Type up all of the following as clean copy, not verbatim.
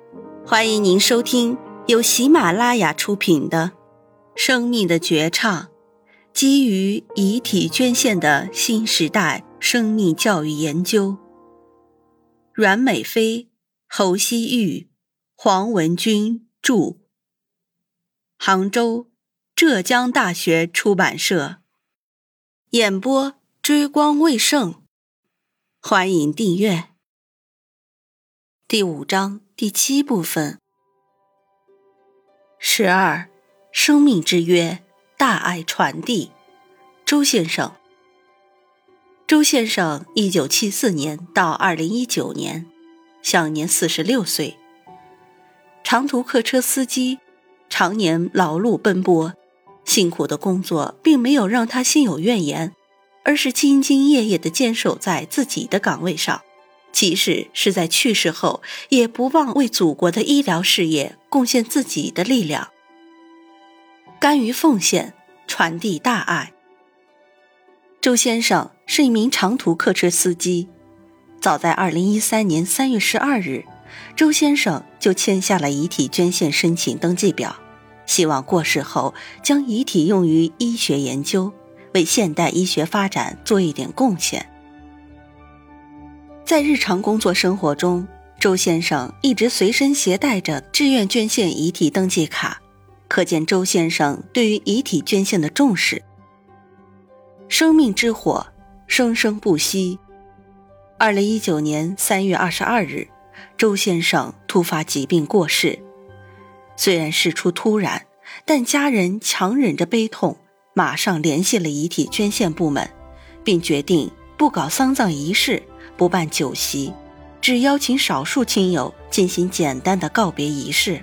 欢迎您收听由喜马拉雅出品的《生命的绝唱》，基于遗体捐献的新时代生命教育研究。阮美飞、侯希玉、黄文军著，杭州浙江大学出版社，演播追光未盛。欢迎订阅。第5章第7部分。12. 生命之约，大爱传递。周先生。周先生1974年到2019年，享年46岁。长途客车司机，常年劳碌奔波，辛苦的工作并没有让他心有怨言，而是兢兢业业地坚守在自己的岗位上，即使是在去世后，也不忘为祖国的医疗事业贡献自己的力量，甘于奉献，传递大爱。周先生是一名长途客车司机，早在2013年3月12日，周先生就签下了遗体捐献申请登记表，希望过世后将遗体用于医学研究，为现代医学发展做一点贡献。在日常工作生活中，周先生一直随身携带着志愿捐献遗体登记卡，可见周先生对于遗体捐献的重视。生命之火，生生不息。2019年3月22日，周先生突发疾病过世。虽然事出突然，但家人强忍着悲痛，马上联系了遗体捐献部门，并决定不搞丧葬仪式，不办酒席，只邀请少数亲友进行简单的告别仪式。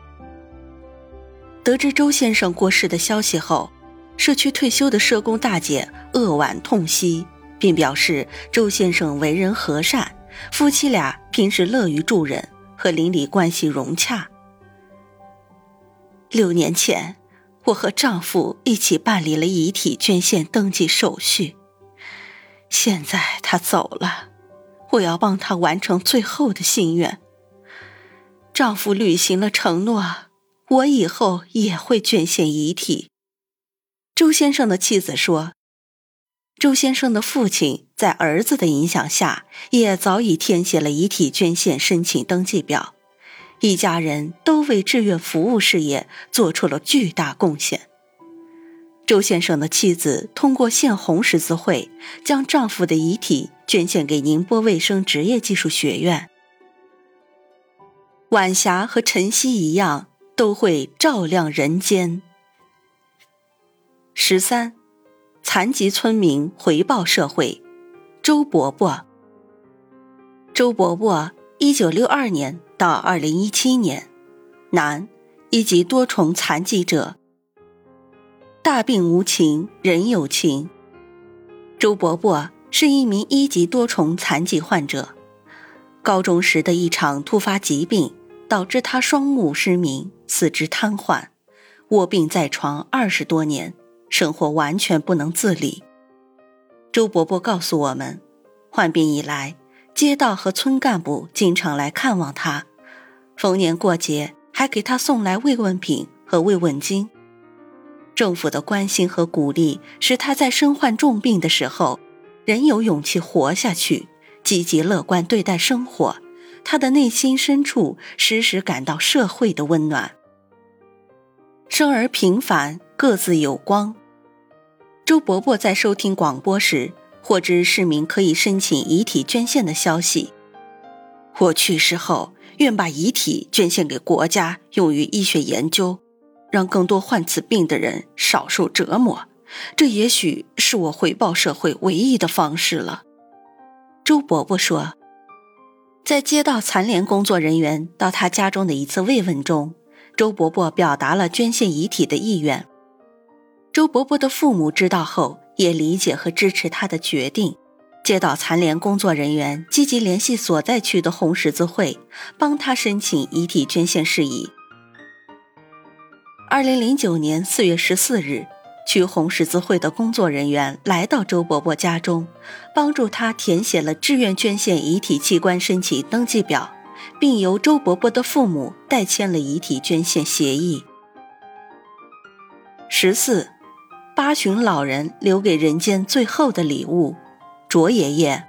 得知周先生过世的消息后，社区退休的社工大姐扼腕痛惜，并表示周先生为人和善，夫妻俩平时乐于助人，和邻里关系融洽。6年前，我和丈夫一起办理了遗体捐献登记手续，现在他走了，我要帮他完成最后的心愿。丈夫履行了承诺，我以后也会捐献遗体。周先生的妻子说，周先生的父亲在儿子的影响下，也早已填写了遗体捐献申请登记表，一家人都为志愿服务事业做出了巨大贡献。周先生的妻子通过县红十字会将丈夫的遗体捐献给宁波卫生职业技术学院。晚霞和晨曦一样，都会照亮人间。13. 残疾村民回报社会。周伯伯。周伯伯1962年到2017年，男，一级多重残疾者。大病无情，人有情。周伯伯是一名1级多重残疾患者，高中时的一场突发疾病导致他双目失明，四肢瘫痪，卧病在床20多年，生活完全不能自理。周伯伯告诉我们，患病以来，街道和村干部经常来看望他，逢年过节还给他送来慰问品和慰问金。政府的关心和鼓励使他在身患重病的时候仍有勇气活下去，积极乐观对待生活，他的内心深处时时感到社会的温暖。生而平凡，各自有光。周伯伯在收听广播时，获知市民可以申请遗体捐献的消息。我去世后，愿把遗体捐献给国家，用于医学研究，让更多患此病的人少受折磨。这也许是我回报社会唯一的方式了。周伯伯说，在接到残联工作人员到他家中的一次慰问中，周伯伯表达了捐献遗体的意愿。周伯伯的父母知道后，也理解和支持他的决定。接到残联工作人员积极联系所在区的红十字会，帮他申请遗体捐献事宜。2009年4月14日，区红十字会的工作人员来到周伯伯家中，帮助他填写了志愿捐献遗体器官申请登记表， 并由周伯伯的父母代签了遗体捐献协议。14. 八旬老人留给人间最后的礼物，卓爷爷。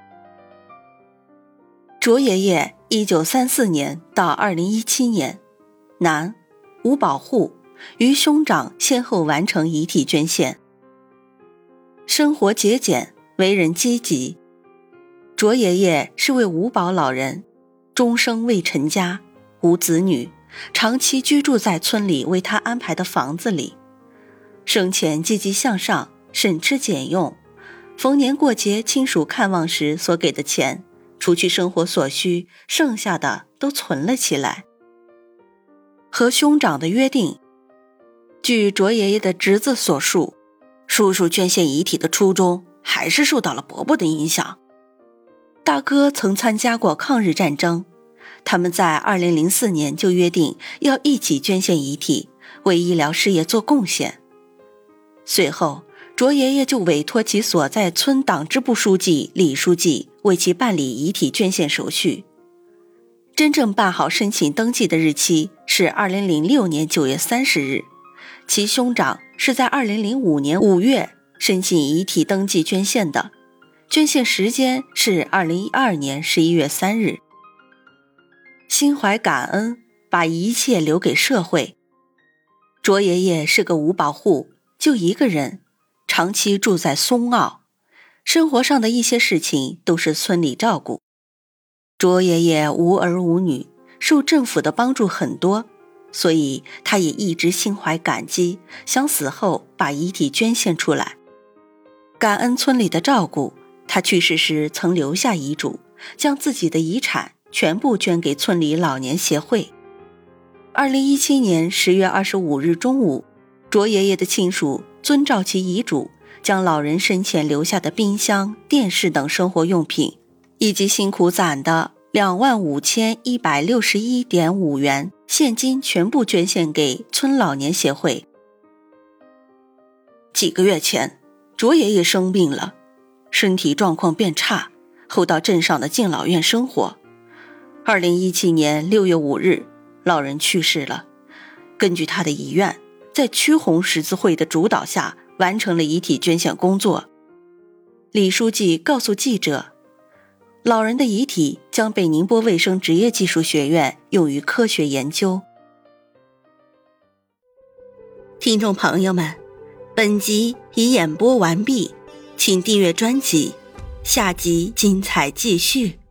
卓爷爷1934年到2017年，男，无保户，与兄长先后完成遗体捐献。生活节俭，为人积极。卓爷爷是位无保老人，终生未成家，无子女，长期居住在村里为他安排的房子里。生前积极向上，省吃俭用，逢年过节亲属看望时所给的钱，除去生活所需，剩下的都存了起来。和兄长的约定，据卓爷爷的侄子所述，叔叔捐献遗体的初衷还是受到了伯伯的影响。大哥曾参加过抗日战争，他们在2004年就约定要一起捐献遗体，为医疗事业做贡献。随后，卓爷爷就委托其所在村党支部书记李书记为其办理遗体捐献手续。真正办好申请登记的日期是2006年9月30日，其兄长是在2005年5月申请遗体登记捐献的，捐献时间是2012年11月3日。心怀感恩，把一切留给社会。卓爷爷是个无保户，就一个人，长期住在松坳，生活上的一些事情都是村里照顾。卓爷爷无儿无女，受政府的帮助很多，所以他也一直心怀感激，想死后把遗体捐献出来。感恩村里的照顾，他去世时曾留下遗嘱，将自己的遗产全部捐给村里老年协会。2017年10月25日中午，卓爷爷的亲属遵照其遗嘱，将老人生前留下的冰箱、电视等生活用品，以及辛苦攒的25161.5元现金全部捐献给村老年协会。几个月前，卓爷爷生病了，身体状况变差，后到镇上的敬老院生活。2017年6月5日，老人去世了。根据他的遗愿，在曲红十字会的主导下，完成了遗体捐献工作。李书记告诉记者，老人的遗体将被宁波卫生职业技术学院用于科学研究。听众朋友们，本集已演播完毕，请订阅专辑，下集精彩继续。